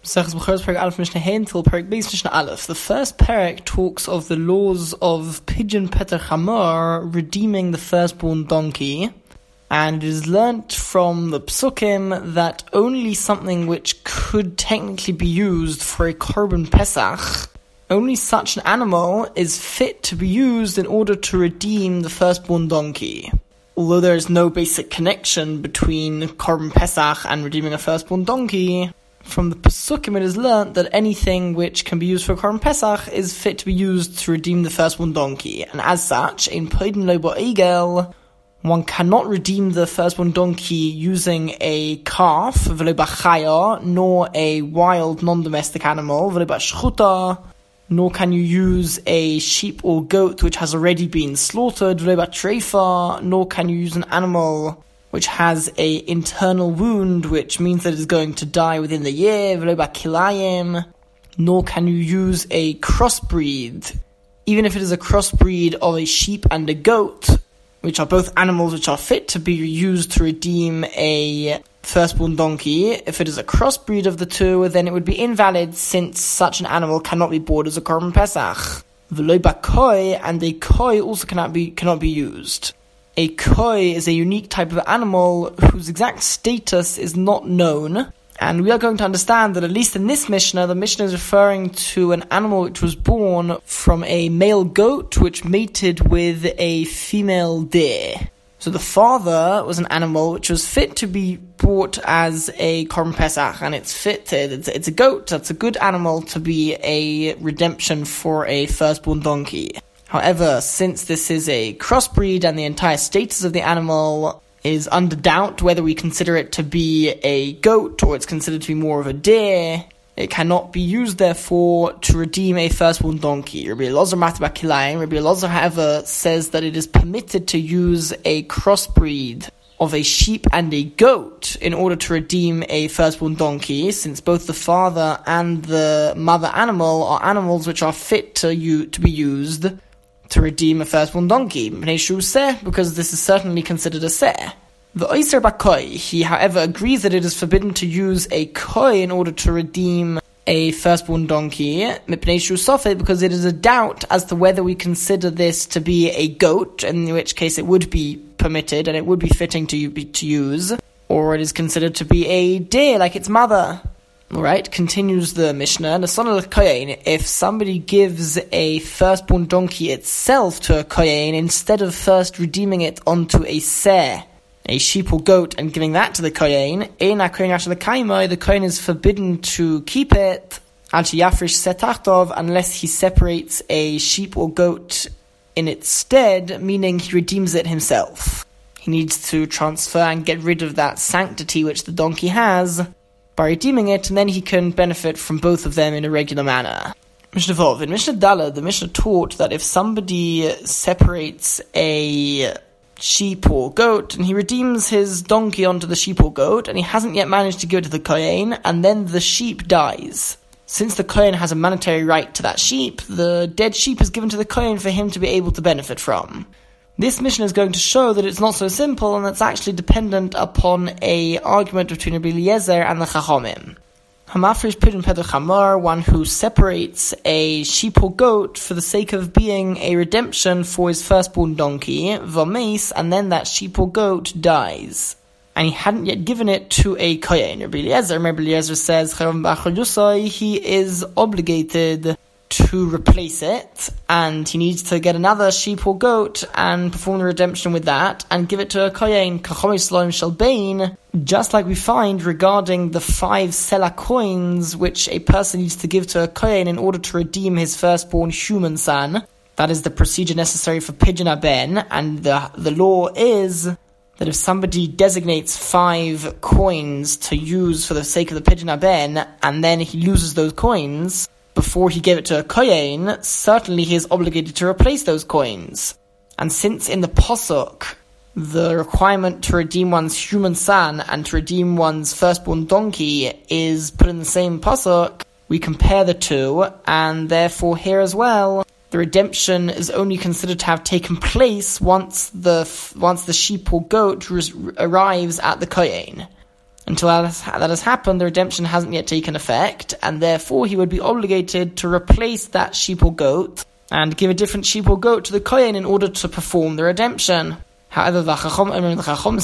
The first parak talks of the laws of Pidyon Peter Chamor redeeming the firstborn donkey, and it is learnt from the psukim that only something which could technically be used for a korban pesach, only such an animal is fit to be used in order to redeem the firstborn donkey. Although there is no basic connection between korban pesach and redeeming a firstborn donkey, from the Pesukim it is learnt that anything which can be used for Korban Pesach is fit to be used to redeem the firstborn donkey. And as such, in Poidin Lo Ba'egel, one cannot redeem the firstborn donkey using a calf, V'lo B'chaya, nor a wild non-domestic animal, V'lo B'shchuta, nor can you use a sheep or goat which has already been slaughtered, V'lo B'treifa, nor can you use an animal which has a internal wound, which means that it is going to die within the year, v'lo b'kilayim, nor can you use a crossbreed, even if it is a crossbreed of a sheep and a goat, which are both animals which are fit to be used to redeem a firstborn donkey. If it is a crossbreed of the two, then it would be invalid, since such an animal cannot be bought as a korban pesach. V'lo b'koi, and a koi also cannot be used. A koi is a unique type of animal whose exact status is not known, and we are going to understand that at least in this Mishnah, the Mishnah is referring to an animal which was born from a male goat which mated with a female deer. So the father was an animal which was fit to be bought as a korban pesach, and it's a goat, that's a good animal to be a redemption for a firstborn donkey. However, since this is a crossbreed and the entire status of the animal is under doubt whether we consider it to be a goat or it's considered to be more of a deer, it cannot be used, therefore, to redeem a firstborn donkey. Rabbi Elazar, however, says that it is permitted to use a crossbreed of a sheep and a goat in order to redeem a firstborn donkey, since both the father and the mother animal are animals which are fit to be used to redeem a firstborn donkey, because this is certainly considered a seh. The Oiser Bakoi, he however agrees that it is forbidden to use a koi in order to redeem a firstborn donkey, because it is a doubt as to whether we consider this to be a goat, in which case it would be permitted and it would be fitting to use, or it is considered to be a deer like its mother. Alright, continues the Mishnah. If somebody gives a firstborn donkey itself to a kohen instead of first redeeming it onto a seh, a sheep or goat, and giving that to the kohen, the kohen is forbidden to keep it unless he separates a sheep or goat in its stead, meaning he redeems it himself. He needs to transfer and get rid of that sanctity which the donkey has by redeeming it, and then he can benefit from both of them in a regular manner. Mishnah Vov. In Mishnah Daled, the Mishnah taught that if somebody separates a sheep or goat, and he redeems his donkey onto the sheep or goat, and he hasn't yet managed to give it to the kohen, and then the sheep dies. Since the kohen has a monetary right to that sheep, the dead sheep is given to the kohen for him to be able to benefit from. This Mishnah is going to show that it's not so simple, and it's actually dependent upon a argument between Rabbi Eliezer and the Chachomim. Hamafrish Pidyon Peter Chamor, one who separates a sheep or goat for the sake of being a redemption for his firstborn donkey, Vames, and then that sheep or goat dies, and he hadn't yet given it to a kohen. Rabbi Eliezer says he is obligated to replace it, and he needs to get another sheep or goat and perform the redemption with that and give it to a kohen, just like we find regarding the 5 selah coins which a person needs to give to a kohen in order to redeem his firstborn human son. That is the procedure necessary for Pidyon Haben, and the law is that if somebody designates 5 coins to use for the sake of the Pidyon Haben, and then he loses those coins before he gave it to a kohen, certainly he is obligated to replace those coins. And since in the Pasuk, the requirement to redeem one's human son and to redeem one's firstborn donkey is put in the same Pasuk, we compare the two, and therefore here as well, the redemption is only considered to have taken place once the sheep or goat arrives at the kohen. Until that has happened, the redemption hasn't yet taken effect, and therefore he would be obligated to replace that sheep or goat and give a different sheep or goat to the kohen in order to perform the redemption. However, the Chacham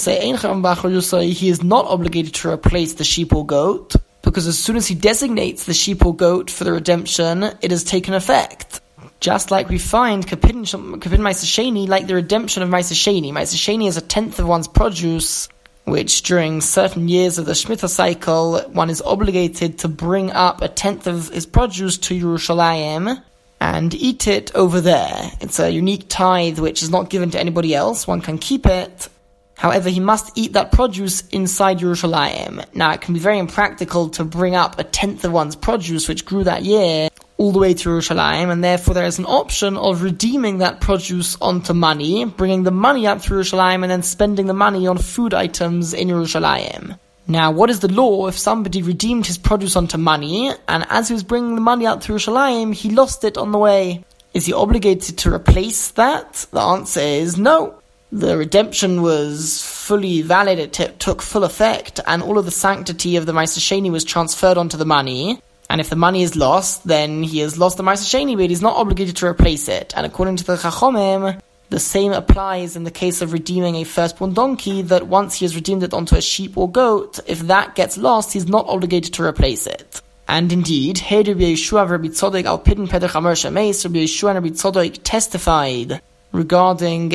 say he is not obligated to replace the sheep or goat, because as soon as he designates the sheep or goat for the redemption, it has taken effect. Just like we find Kapin Ma'aser Sheni, like the redemption of Ma'aser Sheni. Ma'aser Sheni is a tenth of one's produce, which during certain years of the Shemitah cycle, one is obligated to bring up a tenth of his produce to Yerushalayim and eat it over there. It's a unique tithe which is not given to anybody else. One can keep it. However, he must eat that produce inside Yerushalayim. Now, it can be very impractical to bring up a tenth of one's produce which grew that year all the way to Yerushalayim, and therefore there is an option of redeeming that produce onto money, bringing the money up to Yerushalayim, and then spending the money on food items in Yerushalayim. Now, what is the law if somebody redeemed his produce onto money, and as he was bringing the money out to Yerushalayim, he lost it on the way? Is he obligated to replace that? The answer is no. The redemption was fully valid, it took full effect, and all of the sanctity of the Ma'aser Sheni was transferred onto the money. And if the money is lost, then he has lost the Ma'aser Sheni, but he's not obligated to replace it. And according to the Chachomim, the same applies in the case of redeeming a firstborn donkey, that once he has redeemed it onto a sheep or goat, if that gets lost, he's not obligated to replace it. And indeed, Rabbi Yeshua and Rabbi Tzodok al Pidyon Petach Hamor Shemeis, Rabbi Yeshua and Rabbi Tzodok testified regarding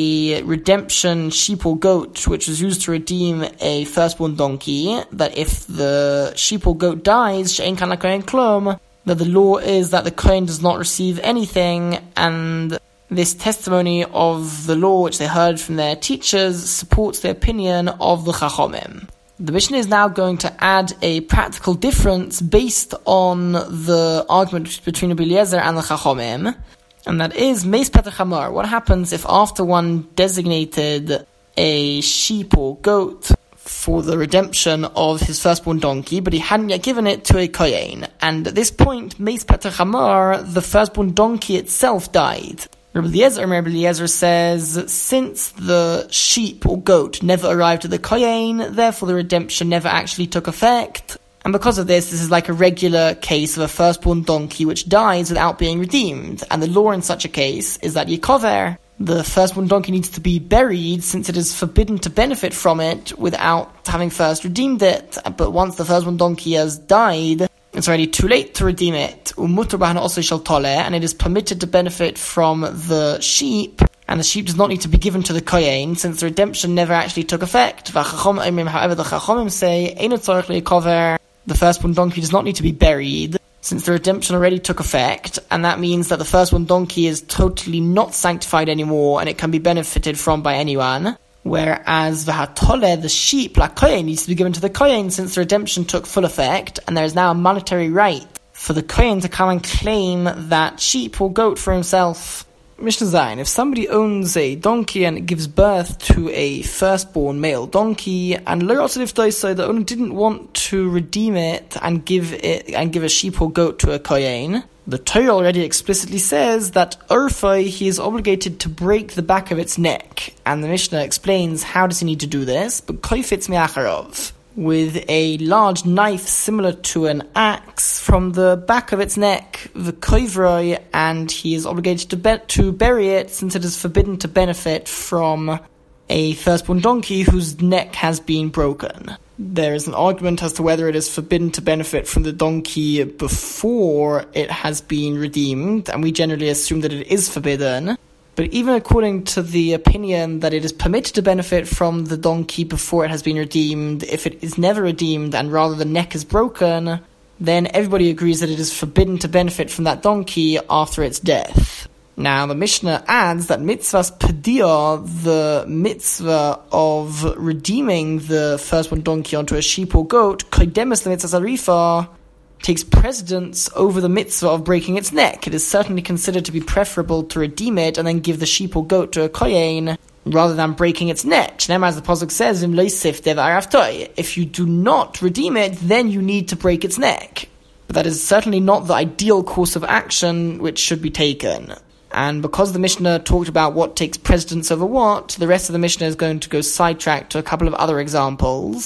a redemption sheep or goat which was used to redeem a firstborn donkey, that if the sheep or goat dies, she'ein kan lakohen klum, that the law is that the kohen does not receive anything, and this testimony of the law which they heard from their teachers supports the opinion of the Chachomim. The Mishnah is now going to add a practical difference based on the argument between Rabbi Eliezer and the Chachomim, and that is Meis Petach Hamor. What happens if after one designated a sheep or goat for the redemption of his firstborn donkey, but he hadn't yet given it to a kohen, and at this point, Meis Petach Hamor, the firstborn donkey itself died? Rabbi Eliezer says, since the sheep or goat never arrived at the kohen, therefore the redemption never actually took effect. And because of this is like a regular case of a firstborn donkey which dies without being redeemed. And the law in such a case is that Yikover, the firstborn donkey, needs to be buried, since it is forbidden to benefit from it without having first redeemed it. But once the firstborn donkey has died, it's already too late to redeem it. And it is permitted to benefit from the sheep, and the sheep does not need to be given to the kohen, since the redemption never actually took effect. However, the Chachomim say, the firstborn donkey does not need to be buried, since the redemption already took effect, and that means that the firstborn donkey is totally not sanctified anymore, and it can be benefited from by anyone. Whereas the sheep, la kohen, needs to be given to the kohen, since the redemption took full effect, and there is now a monetary right for the kohen to come and claim that sheep or goat for himself. Mishnah Zayin, if somebody owns a donkey and it gives birth to a firstborn male donkey, and the owner didn't want to redeem it and give a sheep or goat to a kohen, the Torah already explicitly says that he is obligated to break the back of its neck, and the Mishnah explains how does he need to do this, but koifetz mi'acharov, with a large knife similar to an axe from the back of its neck, the koivroi, and he is obligated to bury it, since it is forbidden to benefit from a firstborn donkey whose neck has been broken. There is an argument as to whether it is forbidden to benefit from the donkey before it has been redeemed, and we generally assume that it is forbidden. But even according to the opinion that it is permitted to benefit from the donkey before it has been redeemed, if it is never redeemed and rather the neck is broken, then everybody agrees that it is forbidden to benefit from that donkey after its death. Now, the Mishnah adds that mitzvah's pedia, the mitzvah of redeeming the firstborn donkey onto a sheep or goat, kodemes the mitzvah zarifa, takes precedence over the mitzvah of breaking its neck. It is certainly considered to be preferable to redeem it and then give the sheep or goat to a kohen rather than breaking its neck. As the pasuk says, if you do not redeem it, then you need to break its neck. But that is certainly not the ideal course of action which should be taken. And because the Mishnah talked about what takes precedence over what, the rest of the Mishnah is going to go sidetracked to a couple of other examples.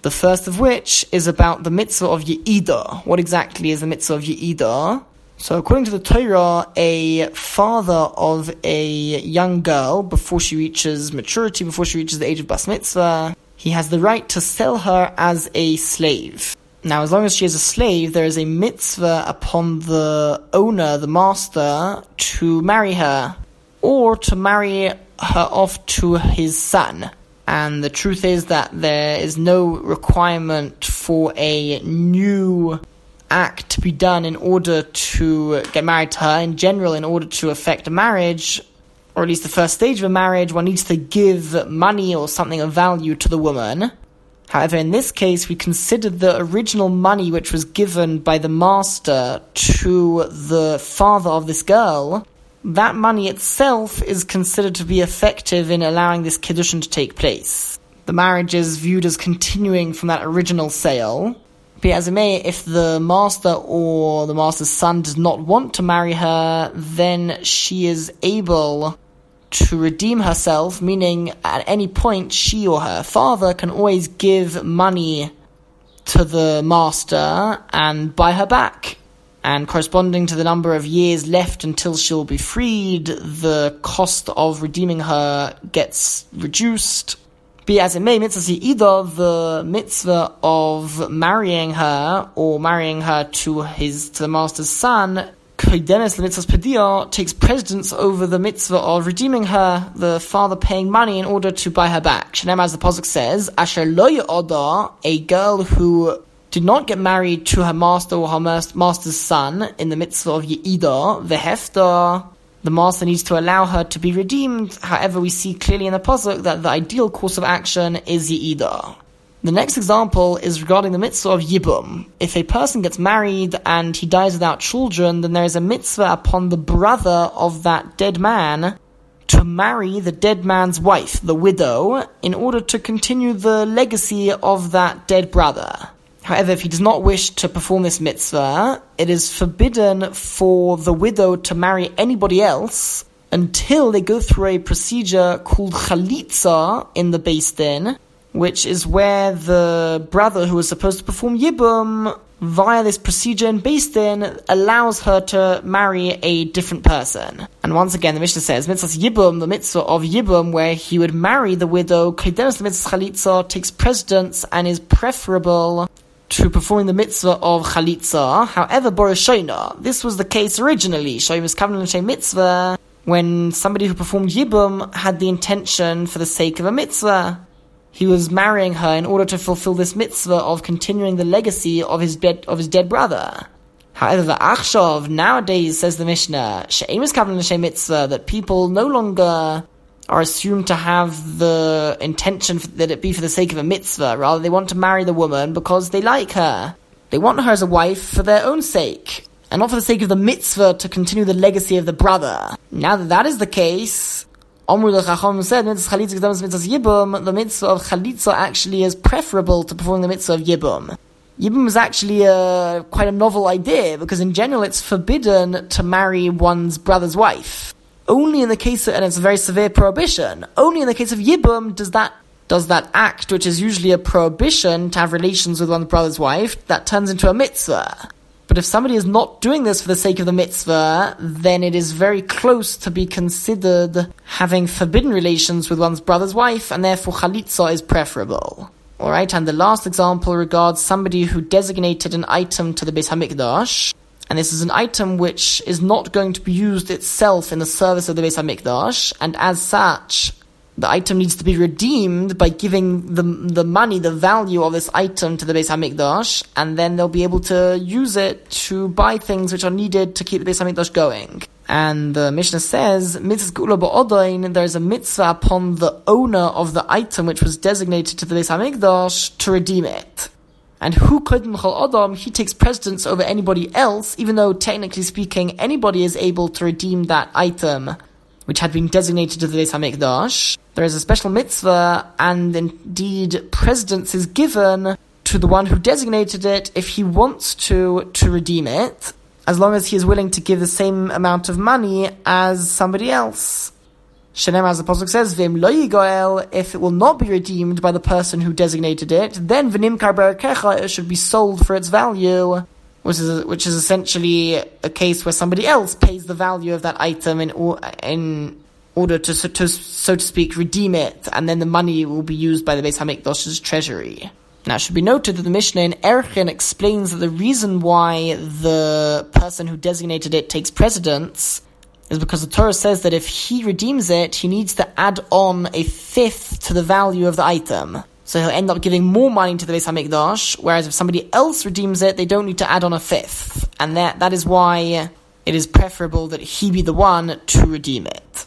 The first of which is about the mitzvah of Ye'idah. What exactly is the mitzvah of Ye'idah? So according to the Torah, a father of a young girl, before she reaches maturity, before she reaches the age of Bas Mitzvah, he has the right to sell her as a slave. Now, as long as she is a slave, there is a mitzvah upon the owner, the master, to marry her, or to marry her off to his son. And the truth is that there is no requirement for a new act to be done in order to get married to her. In general, in order to effect a marriage, or at least the first stage of a marriage, one needs to give money or something of value to the woman. However, in this case, we consider the original money which was given by the master to the father of this girl. That money itself is considered to be effective in allowing this kiddushin to take place. The marriage is viewed as continuing from that original sale. Be as it may, if the master or the master's son does not want to marry her, then she is able to redeem herself, meaning at any point she or her father can always give money to the master and buy her back. And corresponding to the number of years left until she'll be freed, the cost of redeeming her gets reduced. Be as it may, mitzvah Ye'idah, the mitzvah of marrying her or marrying her to the master's son, Kodenes l'mitzvahs Pediah, takes precedence over the mitzvah of redeeming her, the father paying money in order to buy her back. Shneimar, as the pasuk says, Asher lo ye'oda, a girl who did not get married to her master or her master's son in the mitzvah of Ye'idah, vehefta, the master needs to allow her to be redeemed. However, we see clearly in the pasuk that the ideal course of action is Ye'idah. The next example is regarding the mitzvah of Yibum. If a person gets married and he dies without children, then there is a mitzvah upon the brother of that dead man to marry the dead man's wife, the widow, in order to continue the legacy of that dead brother. However, if he does not wish to perform this mitzvah, it is forbidden for the widow to marry anybody else until they go through a procedure called chalitza in the Beis Din, which is where the brother who is supposed to perform Yibum, via this procedure in Beis Din, allows her to marry a different person. And once again, the Mishnah says, mitzvah Yibum, the mitzvah of Yibum, where he would marry the widow, Kodenes the mitzvah chalitza, takes precedence and is preferable to performing the mitzvah of chalitza. However, Boroshoina, this was the case originally. Shoyim Kavan L'Shem mitzvah, when somebody who performed Yibum had the intention for the sake of a mitzvah. He was marrying her in order to fulfill this mitzvah of continuing the legacy of his dead brother. However, the Achshav, nowadays, says the Mishnah, She'eim Kavan L'Shem mitzvah, that people no longer are assumed to have the intention that it be for the sake of a mitzvah. Rather, they want to marry the woman because they like her. They want her as a wife for their own sake, and not for the sake of the mitzvah to continue the legacy of the brother. Now that that is the case, Omru the Chacham said, the mitzvah of chalitza actually is preferable to performing the mitzvah of Yibum. Yibum is actually quite a novel idea, because in general it's forbidden to marry one's brother's wife. Only in the case of, and it's a very severe prohibition, only in the case of Yibum does that act, which is usually a prohibition to have relations with one's brother's wife, that turns into a mitzvah. But if somebody is not doing this for the sake of the mitzvah, then it is very close to be considered having forbidden relations with one's brother's wife, and therefore chalitza is preferable. Alright, and the last example regards somebody who designated an item to the Beis HaMikdash, and this is an item which is not going to be used itself in the service of the Beis HaMikdash, and as such, the item needs to be redeemed by giving the money, the value of this item to the Beis HaMikdash, and then they'll be able to use it to buy things which are needed to keep the Beis HaMikdash going. And the Mishnah says, mitzvah geula ba'odain, there is a mitzvah upon the owner of the item which was designated to the Beis HaMikdash to redeem it. And who kodem chol adam, he takes precedence over anybody else, even though technically speaking anybody is able to redeem that item which had been designated to the Beis HaMikdash. There is a special mitzvah, and indeed precedence is given to the one who designated it if he wants to redeem it, as long as he is willing to give the same amount of money as somebody else. Shenem, as the pasuk says, V'im lo yigoel, if it will not be redeemed by the person who designated it, then v'nimkar b'erekecha, it should be sold for its value, which is essentially a case where somebody else pays the value of that item in order to, so to speak, redeem it, and then the money will be used by the Beis HaMikdash's treasury. Now, it should be noted that the Mishnah in Erchin explains that the reason why the person who designated it takes precedence is because the Torah says that if he redeems it, he needs to add on a fifth to the value of the item. So he'll end up giving more money to the Beis HaMikdash, whereas if somebody else redeems it, they don't need to add on a fifth. And that is why it is preferable that he be the one to redeem it.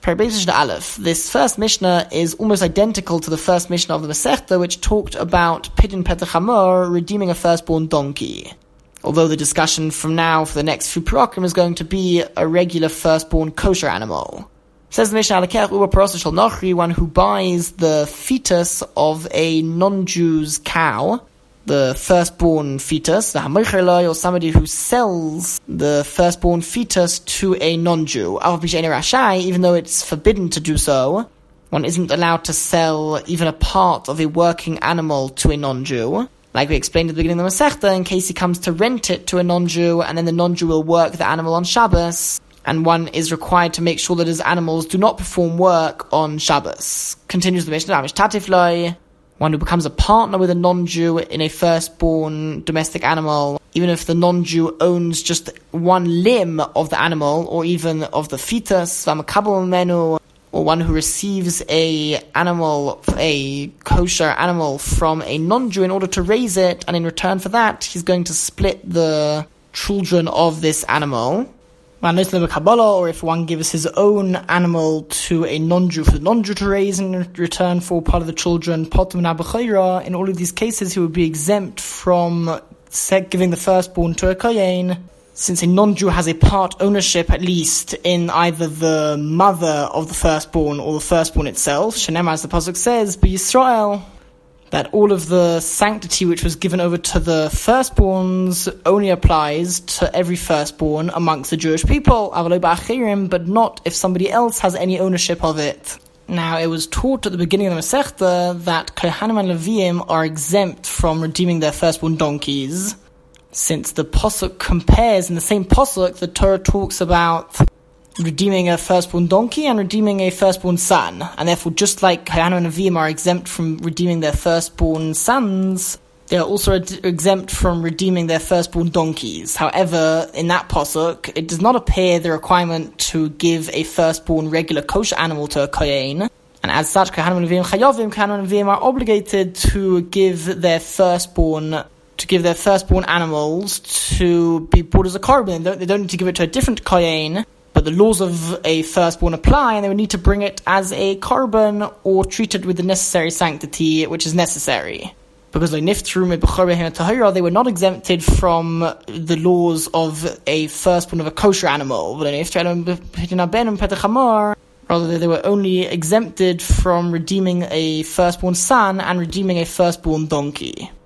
This first Mishnah is almost identical to the first Mishnah of the Masechta, which talked about Pidyon Petach Hamor redeeming a firstborn donkey. Although the discussion from now for the next few parakim is going to be a regular firstborn kosher animal. Says the Mishnah, one who buys the fetus of a non-Jew's cow, the firstborn fetus, or somebody who sells the firstborn fetus to a non-Jew, even though it's forbidden to do so, one isn't allowed to sell even a part of a working animal to a non-Jew. Like we explained at the beginning of the Masechta, in case he comes to rent it to a non-Jew, and then the non-Jew will work the animal on Shabbos, and one is required to make sure that his animals do not perform work on Shabbos. Continues the Mishnah, one who becomes a partner with a non-Jew in a firstborn domestic animal, even if the non-Jew owns just one limb of the animal, or even of the fetus, or one who receives a kosher animal from a non-Jew in order to raise it, and in return for that, he's going to split the children of this animal. Or if one gives his own animal to a non-Jew for the non-Jew to raise in return for part of the children, in all of these cases he would be exempt from giving the firstborn to a kohen, since a non-Jew has a part ownership at least in either the mother of the firstborn or the firstborn itself. Shenem, as the pasuk says, B'Yisrael, that all of the sanctity which was given over to the firstborns only applies to every firstborn amongst the Jewish people, but not if somebody else has any ownership of it. Now, it was taught at the beginning of the Masechta that Kohanim and Leviim are exempt from redeeming their firstborn donkeys, since the Pasuk compares, in the same Pasuk, the Torah talks about redeeming a firstborn donkey and redeeming a firstborn son. And therefore, just like Kohanim and Leviim are exempt from redeeming their firstborn sons, they are also exempt from redeeming their firstborn donkeys. However, in that Pasuk, it does not appear the requirement to give a firstborn regular kosher animal to a kohen. And as such, Kohanim and Leviim are obligated to give their firstborn animals to be brought as a korban. They don't need to give it to a different kohen, but the laws of a firstborn apply, and they would need to bring it as a korban or treat it with the necessary sanctity which is necessary. Because they were not exempted from the laws of a firstborn of a kosher animal. Rather, they were only exempted from redeeming a firstborn son and redeeming a firstborn donkey.